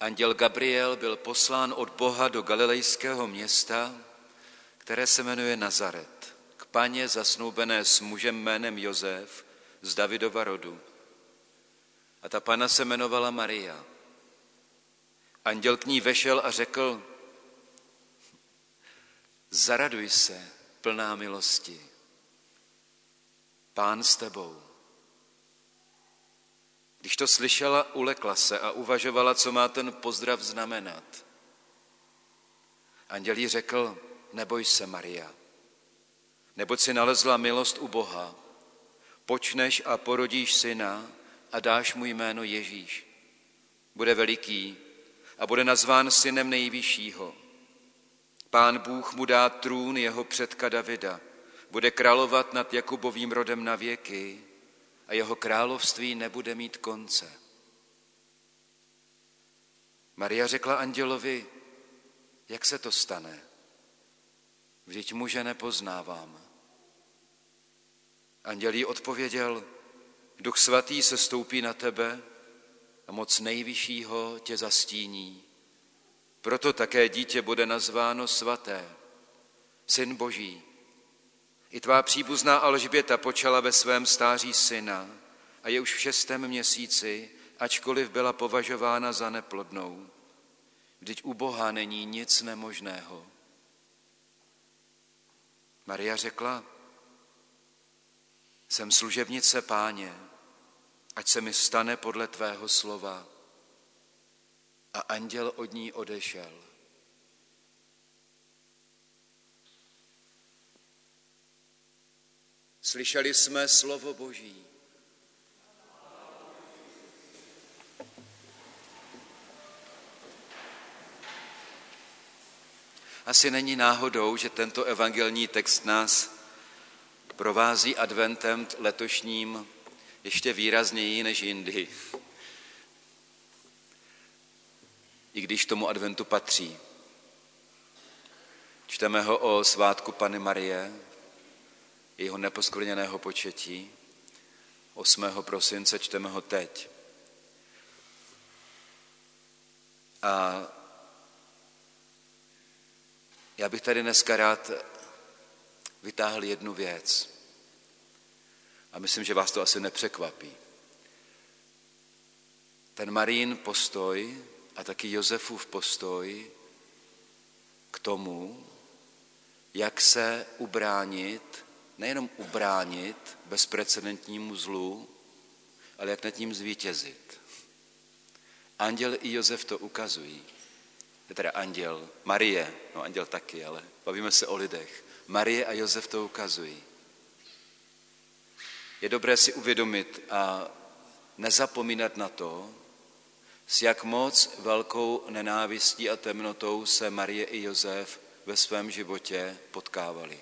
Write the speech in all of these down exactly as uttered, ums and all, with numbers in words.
Anděl Gabriel byl poslán od Boha do galilejského města, které se jmenuje Nazaret, k paně zasnoubené s mužem jménem Josef z Davidova rodu. A ta panna se jmenovala Maria. Anděl k ní vešel a řekl: Zaraduj se, plná milosti, Pán s tebou. Když to slyšela, ulekla se a uvažovala, co má ten pozdrav znamenat. Anděl jí řekl: Neboj se, Maria, neboť si nalezla milost u Boha. Počneš a porodíš syna a dáš mu jméno Ježíš. Bude veliký a bude nazván synem Nejvyššího. Pán Bůh mu dá trůn jeho předka Davida. Bude královat nad Jakubovým rodem na věky a jeho království nebude mít konce. Maria řekla andělovi: Jak se to stane? Vždyť muže nepoznávám. Anděl jí odpověděl: Duch svatý se stoupí na tebe a moc Nejvyššího tě zastíní. Proto také dítě bude nazváno svaté, Syn Boží. I tvá příbuzná Alžběta počala ve svém stáří syna a je už v šestém měsíci, ačkoliv byla považována za neplodnou. Vždyť u Boha není nic nemožného. Maria řekla: Jsem služebnice Páně, ať se mi stane podle tvého slova. A anděl od ní odešel. Slyšeli jsme slovo Boží. Asi není náhodou, že tento evangelní text nás provází adventem letošním ještě výrazněji než jindy. I když tomu adventu patří. Čteme ho o svátku Panny Marie, jeho neposkvrněného početí. osmého prosince čteme ho teď. A já bych tady dneska rád vytáhl jednu věc. A myslím, že vás to asi nepřekvapí. Ten Marijin postoj a taky Josefův postoj k tomu, jak se ubránit, nejenom ubránit bezprecedentnímu zlu, ale jak nad ním zvítězit. Anděl i Josef to ukazují. Je teda anděl, Marie, no anděl taky, ale bavíme se o lidech. Marie a Josef to ukazují. Je dobré si uvědomit a nezapomínat na to, s jak moc velkou nenávistí a temnotou se Marie i Josef ve svém životě potkávali.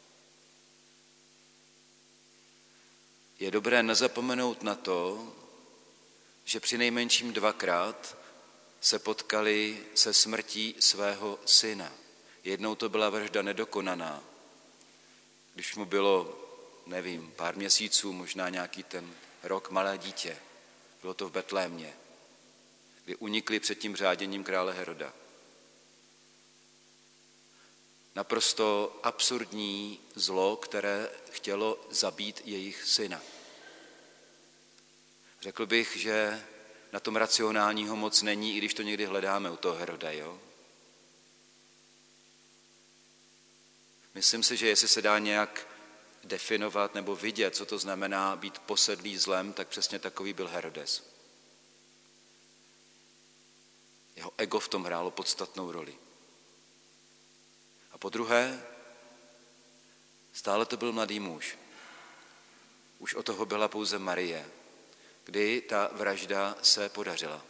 Je dobré nezapomenout na to, že při nejmenším dvakrát se potkali se smrtí svého syna. Jednou to byla vražda nedokonaná, když mu bylo, nevím, pár měsíců, možná nějaký ten rok, malé dítě. Bylo to v Betlémě, kdy unikli před tím řáděním krále Heroda. Naprosto absurdní zlo, které chtělo zabít jejich syna. Řekl bych, že na tom racionálního moc není, i když to někdy hledáme u toho Heroda, jo? Myslím si, že jestli se dá nějak definovat nebo vidět, co to znamená být posedlý zlem, tak přesně takový byl Herodes. Jeho ego v tom hrálo podstatnou roli. A po druhé, stále to byl mladý muž. Už od toho byla pouze Marie, kdy ta vražda se podařila.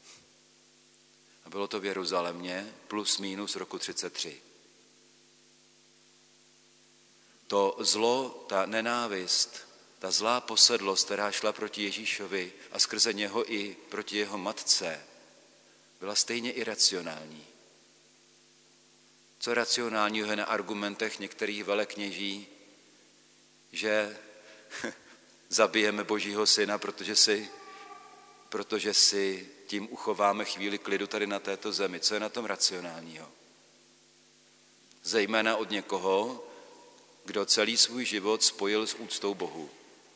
A bylo to v Jeruzalémě plus minus roku třicet tři. To zlo, ta nenávist, ta zlá posedlost, která šla proti Ježíšovi a skrze něho i proti jeho matce, byla stejně iracionální. Co racionálního je na argumentech některých velekněží, že zabijeme Božího syna, protože si, protože si tím uchováme chvíli klidu tady na této zemi. Co je na tom racionálního? Zejména od někoho, kdo celý svůj život spojil s úctou Bohu.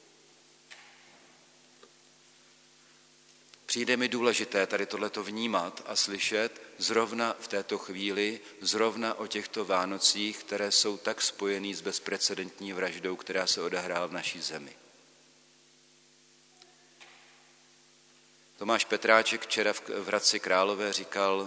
Přijde mi důležité tady tohleto vnímat a slyšet zrovna v této chvíli, zrovna o těchto Vánocích, které jsou tak spojený s bezprecedentní vraždou, která se odehrála v naší zemi. Tomáš Petráček včera v Hradci Králové říkal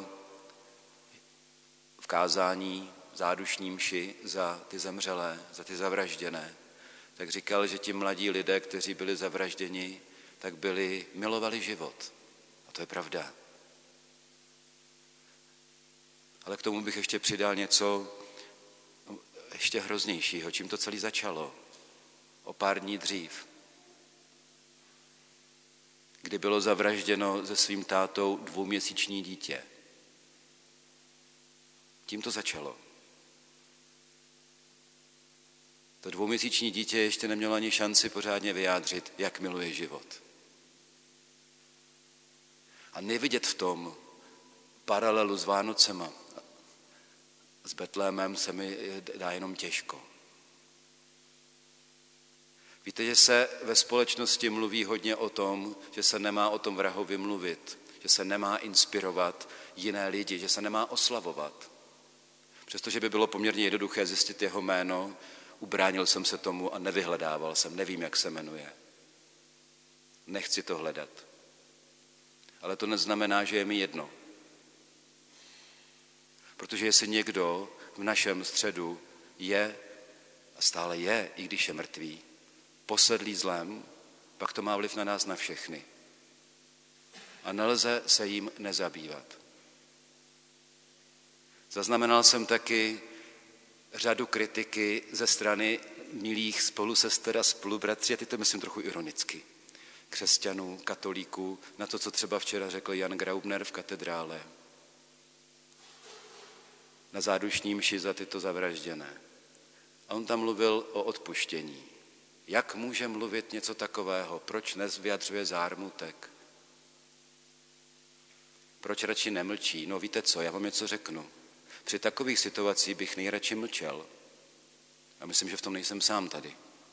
v kázání zádušní mši za ty zemřelé, za ty zavražděné, tak říkal, že ti mladí lidé, kteří byli zavražděni, tak byli, milovali život. A to je pravda. Ale k tomu bych ještě přidal něco ještě hroznějšího, čím to celé začalo. O pár dní dřív, kdy bylo zavražděno se svým tátou dvouměsíční dítě. Tím to začalo. To dvouměsíční dítě ještě nemělo ani šanci pořádně vyjádřit, jak miluje život. A nevidět v tom paralelu s Vánocema, s Betlémem se mi dá jenom těžko. Víte, že se ve společnosti mluví hodně o tom, že se nemá o tom vrahovi mluvit, že se nemá inspirovat jiné lidi, že se nemá oslavovat. Přestože by bylo poměrně jednoduché zjistit jeho jméno, ubránil jsem se tomu a nevyhledával jsem, nevím, jak se jmenuje. Nechci to hledat. Ale to neznamená, že je mi jedno. Protože jestli někdo v našem středu je, a stále je, i když je mrtvý, posedlý zlem, pak to má vliv na nás na všechny. A nelze se jim nezabývat. Zaznamenal jsem taky řadu kritiky ze strany milých spolusester a spolubratří, a ty to myslím trochu ironicky, křesťanů, katolíků, na to, co třeba včera řekl Jan Graubner v katedrále. Na zádušní mši za tyto zavražděné. A on tam mluvil o odpuštění. Jak může mluvit něco takového? Proč dnes vyjadřuje zármutek? Proč radši nemlčí? No víte co, já vám něco řeknu. Při takových situacích bych nejradši mlčel. A myslím, že v tom nejsem sám tady.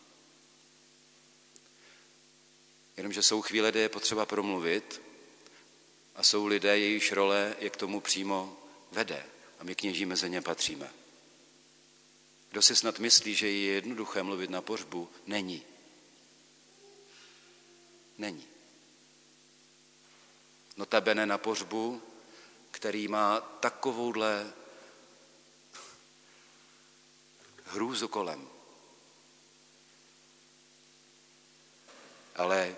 Jenomže jsou chvíle, kde je potřeba promluvit a jsou lidé, jejichž role je k tomu přímo vede. A my kněží mezi ně patříme. Kdo si snad myslí, že je jednoduché mluvit na pohřbu, není. Není. Notabene na pohřbu, který má takovouhle hrůzu kolem. Ale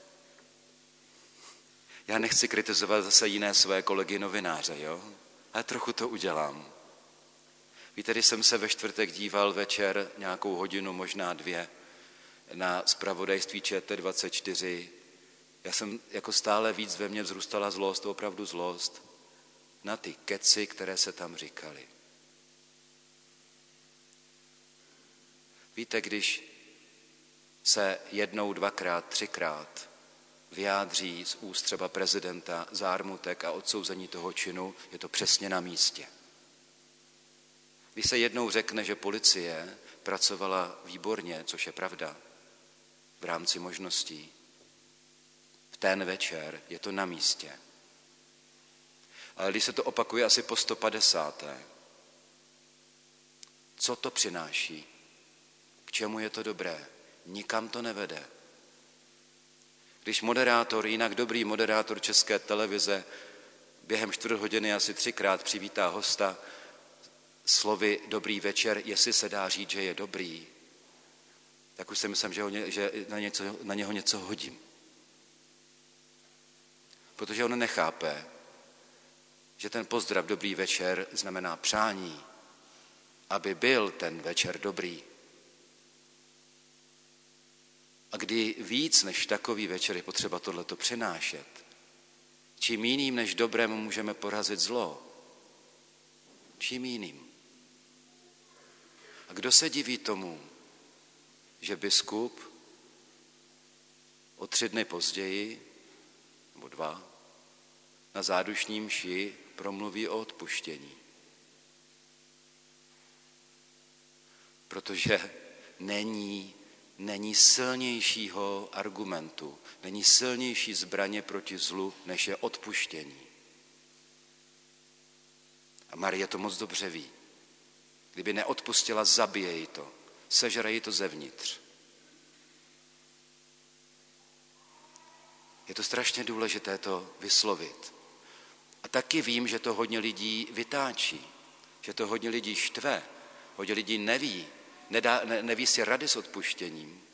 já nechci kritizovat zase jiné své kolegy novináře, jo? Ale trochu to udělám. Víte, když jsem se ve čtvrtek díval večer nějakou hodinu, možná dvě, na zpravodajství Č T dvacet čtyři, já jsem jako stále víc ve mně vzrůstala zlost, opravdu zlost, na ty keci, které se tam říkaly. Víte, když se jednou, dvakrát, třikrát vyjádří z úst třeba prezidenta zármutek a odsouzení toho činu, je to přesně na místě. Když se jednou řekne, že policie pracovala výborně, což je pravda, v rámci možností, v ten večer je to na místě. Ale když se to opakuje asi po sto padesáté, co to přináší? K čemu je to dobré? Nikam to nevede. Když moderátor, jinak dobrý moderátor České televize, během čtvrt hodiny asi třikrát přivítá hosta slovy dobrý večer, jestli se dá říct, že je dobrý, tak už si myslím, že, ho, že na, něco, na něho něco hodím. Protože on nechápe, že ten pozdrav dobrý večer znamená přání, aby byl ten večer dobrý. A kdy víc než takový večer je potřeba tohleto přinášet, čím jiným než dobrém můžeme porazit zlo, čím jiným. A kdo se diví tomu, že biskup o tři dny později, nebo dva, na zádušní mši promluví o odpuštění. Protože není, není silnějšího argumentu, není silnější zbraně proti zlu, než je odpuštění. A Marie to moc dobře ví. Kdyby neodpustila, zabije jí to, sežere jí to zevnitř. Je to strašně důležité to vyslovit. A taky vím, že to hodně lidí vytáčí, že to hodně lidí štve, hodně lidí neví, nedá, ne, neví si rady s odpuštěním.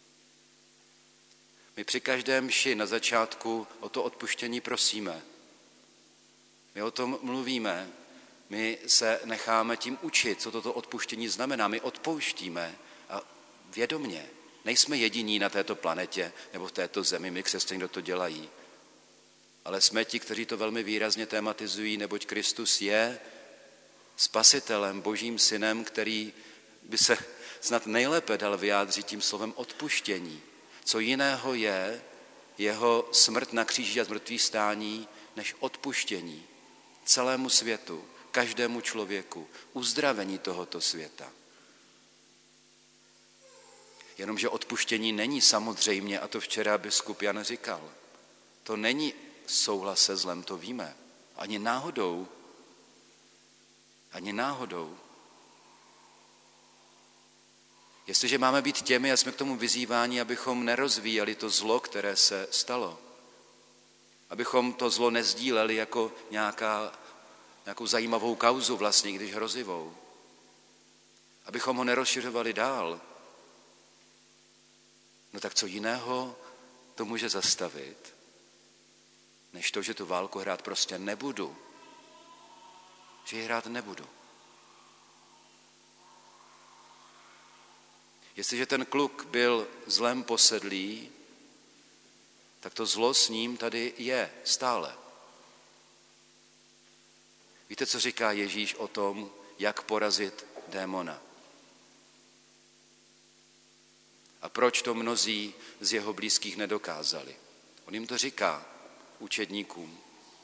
My při každém mši na začátku o to odpuštění prosíme. My o tom mluvíme, my se necháme tím učit, co toto odpuštění znamená. My odpouštíme a vědomně. Nejsme jediní na této planetě nebo v této zemi, my křesťané, kdo to dělají. Ale jsme ti, kteří to velmi výrazně tematizují, neboť Kristus je spasitelem, božím synem, který by se snad nejlépe dal vyjádřit tím slovem odpuštění. Co jiného je jeho smrt na kříži a zmrtvý stání, než odpuštění celému světu, každému člověku, uzdravení tohoto světa. Jenomže odpuštění není samozřejmě, a to včera biskup Jan říkal, to není souhlas se zlem, to víme. Ani náhodou. Ani náhodou. Jestliže máme být těmi, a jsme k tomu vyzýváni, abychom nerozvíjeli to zlo, které se stalo, abychom to zlo nezdíleli jako nějaká, nějakou zajímavou kauzu vlastně, když hrozivou, abychom ho nerozšiřovali dál, no tak co jiného to může zastavit, než to, že tu válku hrát prostě nebudu. Že ji hrát nebudu. Jestliže ten kluk byl zlem posedlý, tak to zlo s ním tady je stále. Víte, co říká Ježíš o tom, jak porazit démona? A proč to mnozí z jeho blízkých nedokázali? On jim to říká, učedníkům.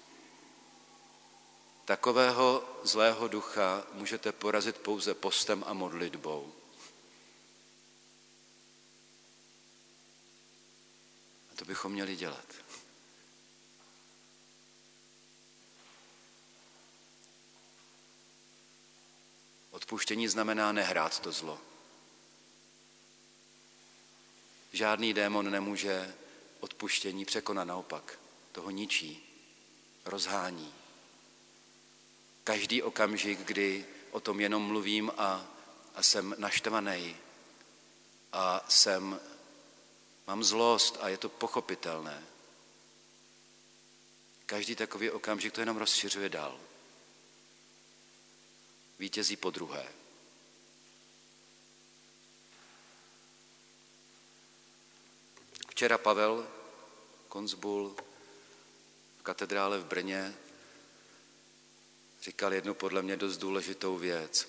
Takového zlého ducha můžete porazit pouze postem a modlitbou. A to bychom měli dělat. Odpuštění znamená nehrát to zlo. Žádný démon nemůže odpuštění překonat, naopak. Toho ničí, rozhání. Každý okamžik, kdy o tom jenom mluvím a, a jsem naštvaný a jsem, mám zlost a je to pochopitelné. Každý takový okamžik to jenom rozšiřuje dál. Vítězí po druhé. Včera Pavel Koncbul v katedrále v Brně říkal jednu podle mě dost důležitou věc.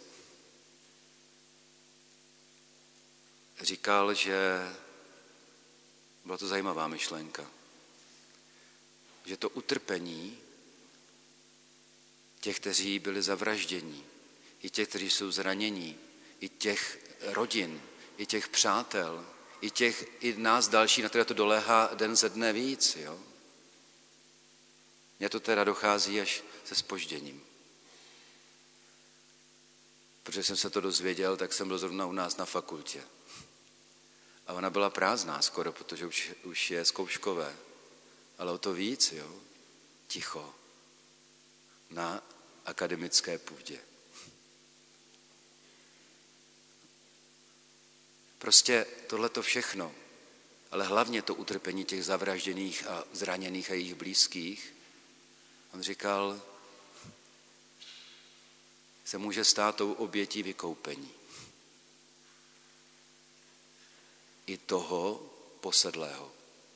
Říkal, že byla to zajímavá myšlenka, že to utrpení těch, kteří byli zavražděni, i těch, kteří jsou zranění, i těch rodin, i těch přátel, i těch, i nás další, na které to doléhá den ze dne víc, jo. Mně to teda dochází až se zpožděním. Protože jsem se to dozvěděl, tak jsem byl zrovna u nás na fakultě. A ona byla prázdná skoro, protože už, už je zkouškové. Ale o to víc, jo, ticho, na akademické půdě. Prostě tohleto všechno, ale hlavně to utrpení těch zavražděných a zraněných a jejich blízkých, on říkal, se může stát tou obětí vykoupení. I toho posedlého.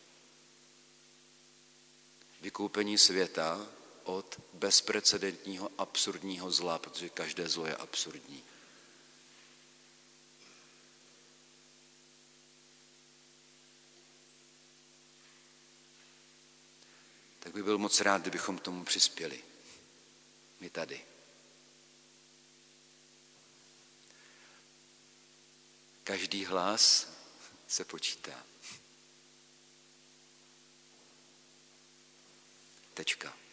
Vykoupení světa od bezprecedentního absurdního zla, protože každé zlo je absurdní. Tak bych bych byl moc rád, kdybychom tomu přispěli. My tady. Každý hlas se počítá. Tečka.